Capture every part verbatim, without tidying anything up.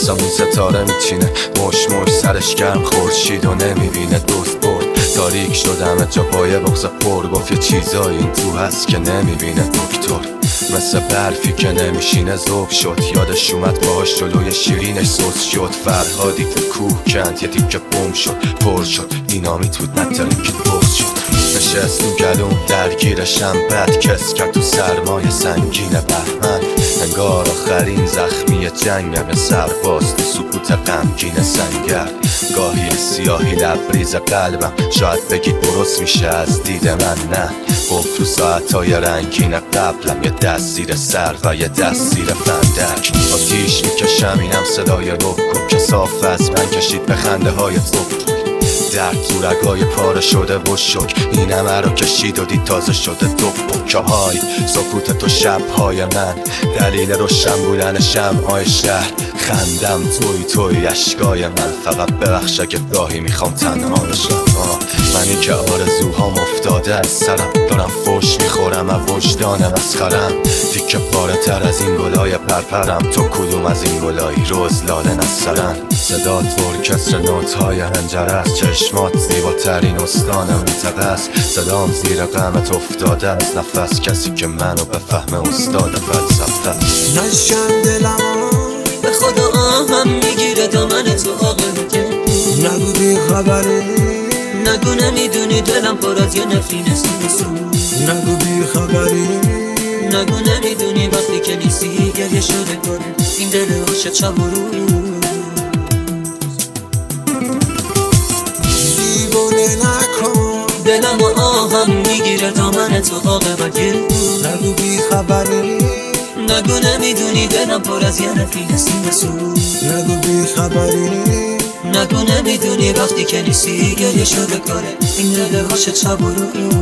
آسمون ستاره میچینه، مش مش سرش گرم خورشید و نمیبینه. دوست برد تاریک شدم جا پای بغض پر، گفت یه چیزایی این تو هست که نمیبینه دکتر. مثل برفی که نمیشینه ذوب شد، یادش اومد باهاش جلوی شیرینش سوز شد. فرهادی تو کوه کند یه تیکه بوم شد، پر شد دینامیت بود نترکید بغض شد. نشست تو گلوم درگیرشم بد کس کرد تو سرمایه سنگین بهمن. انگار آخرین زخمی جنگم، یه سرباز تو سکوت غمگین سنگر. گاهی سیاهی لبریز قلبم، شاید بگید درست میشه از دید من، نه گفت رو ساعتهای رنگین قبلم. یه دست زیر سر و یه دست زیر فندک. آتیش میکشم اینم صدای رکو که صاف از من کشید به خنده های تو. درد تو رگای پاره شده و شک، این همه رو کشید و دید تازه شده دو پکه های سکوت تو شبهای من. دلیل روشن بودن شمعهای شهر، خندم توی توی اشکای من. فقط ببخش اگه گاهی میخوام تنها بشم. منی که آرزوهام افتاده از سرم، دارم فوش میخورم از وجدان مسخرم. تیکه پاره تر از این گلای پرپرم، تو کدوم از این گلایی روز لاله نسرن. صدات ارکستر نوت‌های هنجره است، چشمات زیباترین استان منطقه است. صدام زیر غمت افتاده است، نفس کسی که منو بفهمه استاد فلسفه است. نشکن دلم به خدا آهم میگیره دامن تو آقا که نگو بی خبری، نگو نمیدونی دلم پر از یه نفرین سو. نگو بی خبری، نگو نمیدونی وقتی که نیستی گریه شده کنه این دل عاشق شب و روز. دیوانه نکن دلم و آهم میگیره دامن تو آقا که نگو بی خبری، نگو نمیدونی دلم پر از یه نفرین سو. نگو بی خبری، نگو نمیدونی وقتی که نیستی گریه شده کاره این دل عاشق شب و روز.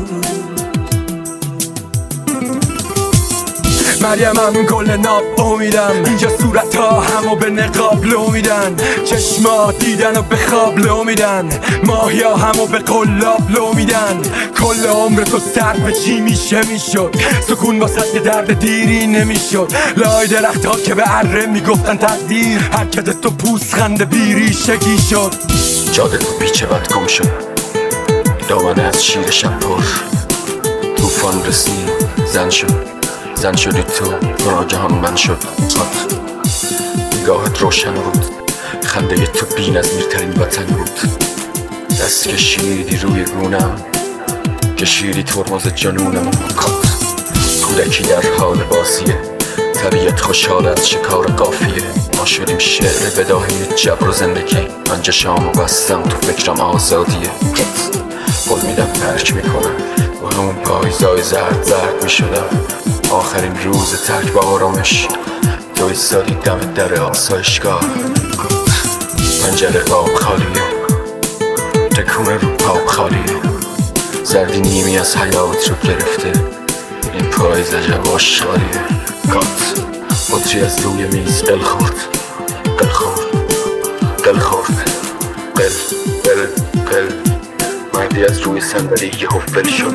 مریمم گل ناب امیدم، اینجا صورت ها همو به نقاب لو میدن. چشما دیدن و به خواب لو میدن، ماهیا همو به قلاب لو میدن. کل عمر تو صرف چی میشه میشد، سکون واسه درد دیری نمیشد. لای درخت ها که به اره میگفتن تقدیر، حرکت تو پوسخند بیریشگی شد. جاده تو پیچه بد گم شد، دامنه از شیر شب پر. توفان رسید زن شد، زن شدی تو ناگهان من شد. نگاهت روشن بود، خنده تو بی نظیرترین وطن بود. دست کشیدی روی گونم، کشیدی ترمز جنونم. کودکی در حال بازیه، طبیعت خوشحال از شکار قافیه. ما شدیم شعر بداهی جبر و زندگی، من چشامو بستم تو فکرم آزادیه. قول میدم ترک میکنم و همون پاییزای زرد زرد میشدم. آخرین روز ترک با آرامش، تو ایستادی دم در آسایشگاه. پنجره قاب خالیه، تکونه رو پاپ خالیه. زردی نیمی از حیات رو گرفته، این پاییز عجب آشغالیه. کات بطری از روی میز قل خورد، قل خورد، قل خورد، قل قل قل. مردی از روی صندلی یهو ول شد.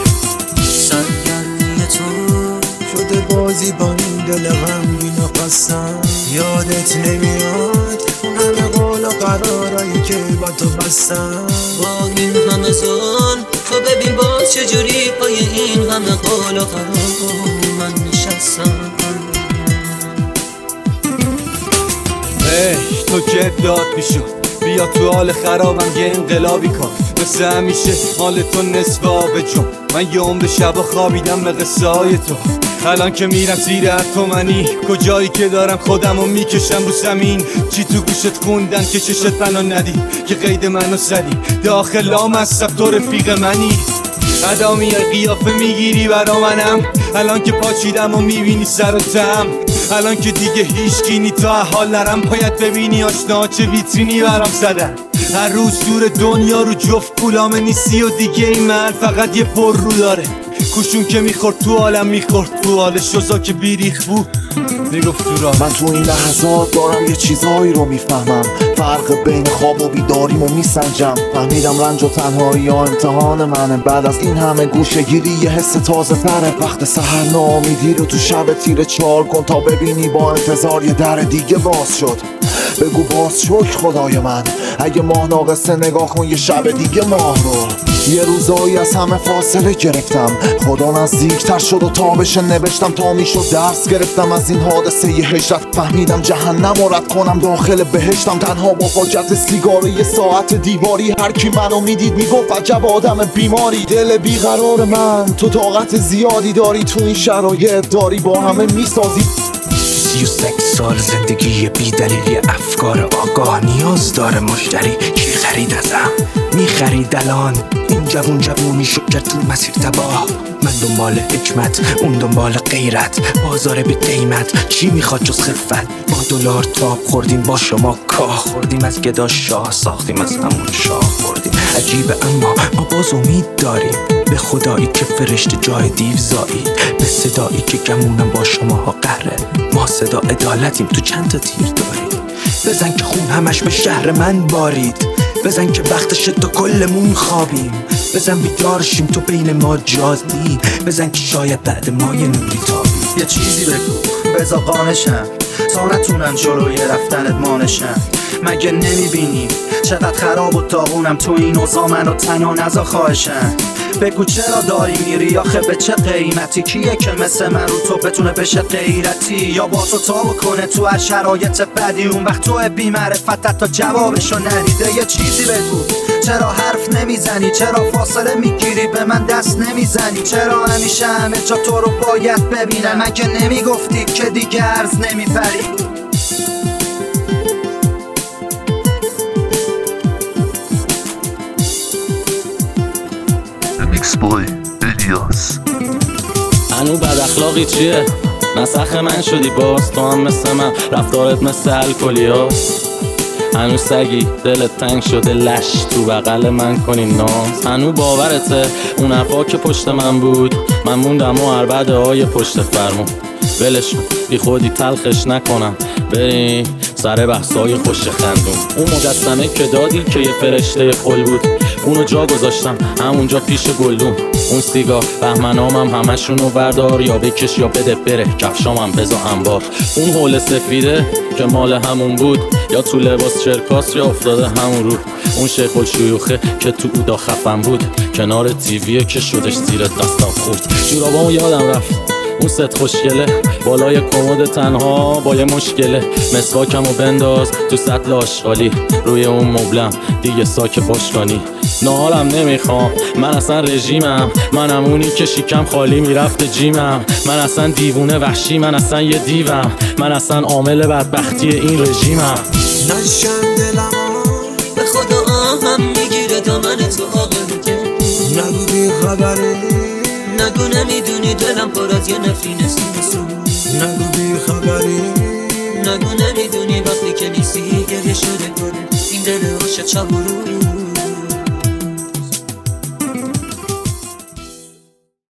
سرگرمی تو شده بازی با این دل غمگین و خستم. یادت نمیاد اون همه قول و قرارایی که با تو بستم. با این همه ظلم تو ببین باز چجوری پای این همه قول و قرار من نشستم. ای تو که داد میشد، بیا تو حال خرابم یه انقلابی کن. مثل همیشه حال تو نصف آب جون، من یه عمر شبا خوابیدم به قصه های تو. الان که میرم زیر اتمنی، کجایی که دارم خودمو میکشم رو زمین. چی تو گوشت خوندن که چشت بنا ندی، که قید منو زدی داخل لامصب تو رفیق منی. ادامی قیافه میگیری برا منم، الان که پاچیدم و میبینی سر و تم. الان که دیگه هیچ کینی تا حال نرم، باید ببینی آشنا چه ویترینی برام زدن. هر روز دور دنیا رو جفت پولامه نیستی و دیگه این من فقط یه پر رو داره. کوشون که میخورد تو عالم میخورد تو حال شزا که بیریخ بود میگفت تو را. من تو این لحظات دارم یه چیزایی رو میفهمم، فرق بین خواب و بیداریم و میسنجم. فهمیدم رنج و تنهایی یا امتحان منه، بعد از این همه گوشه گیری یه حس تازه تره. وقت سحر ناامیدی رو تو شب تیره چار کن تا ببینی با انتظار یه در دیگه باز شد. بگو باز شکر خدای من اگه ماه ناقصه نگاه کن یه شب دیگه ماه رو. یه روزایی از همه فاصله گرفتم، خدا نزدیکتر شد و تابش نوشتم تا میشد درس گرفتم از این حادثه یه هجرت. فهمیدم جهنم و رد کنم داخل بهشتم، تنها با حاجت سیگار یه ساعت دیواری. هر کی منو میدید میگفت عجب آدم بیماری. دل بیقرار من تو طاقت زیادی داری، تو این شرایط داری با همه میسازی. سی و سک سال زندگی بی دلیلی، افکار آگاه نیاز داره مشتری. کی خرید ازم؟ می خرید الان این جوون جوونی شد که تو مسیر تباه. من دنبال حکمت اون دنبال غیرت، بازار بی قیمت چی میخواد جز خفت. با دلار تاب خوردیم با شما کاه خوردیم، از گدا شاه ساختیم از همون شاه خوردیم. عجیبه اما ما باز امید داریم به خدایی که فرشته جای دیو زایید، به صدایی که گمونم با شماها قهره. ما صدا عدالتیم تو چند تا تیر داریم. بزن که خون همش به شهر من بارید، بزن که وقتش تو کلمون خوابیم. بزن بیدار شیم تو بین ما جازی، بزن که شاید بعد ما یه نوری تابیم. یه چیزی بگو بزا قانشم تا نتونم جلوی رفتنت مانشم. مگه نمیبینی چقدر خراب و داغونم تو این اوضاع؟ منو تنها نزا خواهشم. بگو چرا داری میری آخه به چه قیمتی؟ کیه که مثل من رو تو بتونه بشه غیرتی یا با تو تا کنه تو از شرایط بدی؟ اون وقت تو بی معرفتت تا جوابشو ندیده. یه چیزی بگو چرا حرف نمیزنی؟ چرا فاصله میگیری به من دست نمیزنی؟ چرا همیشه همه جا تو رو باید ببینم؟ مگه نمیگفتی که دیگه عرض نمیپری؟ بوی الیاس هنو بد اخلاقی چیه؟ نسخ من شدی باز تو هم مثل من، رفتارت مثل الکلیاس. هنو سگی دلت تنگ شده لش تو بغل من کنی ناز. هنو باورته اون حرفا که پشت من بود، من موندم و عربده های پشت فرمون. ولشون بی خودی تلخش نکنم، بریم سر بحثای خوش خندون. اون مجسمه که دادی که یه فرشته خل بود، اونو جا گذاشتم همونجا پیش گلدون. اون سیگار بهمنامم همشونو وردار، یا بکش یا بده بره کفشامم بزا انبار. اون حول سفیده که مال همون بود، یا تو لباس چرکاس یا افتاده همون رو. اون شیخ الشیوخه که تو اودا خفن بود، کنار تیویه که شدش زیر دستم خورد. جورابامو یادم رفت اون ست خوشگله بالای کمد تنها با یه مشکله. مسواکمو بنداز تو سطل آشغالی، روی اون مبلم دیگه ساک باشگانی. نهارم نمیخوام من اصلا رژیمم، منم اونی که شیکم خالی میرفته جیمم. من اصلا دیوونه وحشی، من اصلا یه دیوم، من اصلا عامل بدبختی این رژیمم. نشکن دلم به خدا آهم میگیره دامن تو آقا دیگه. نگو بی خبری، نگو نمیدونی دلم پر از یه نفری نسیم. نگو بی خبری، نگو نمیدونی وقتی که نیستی گریه شده کنه این دل عاشق چهارو.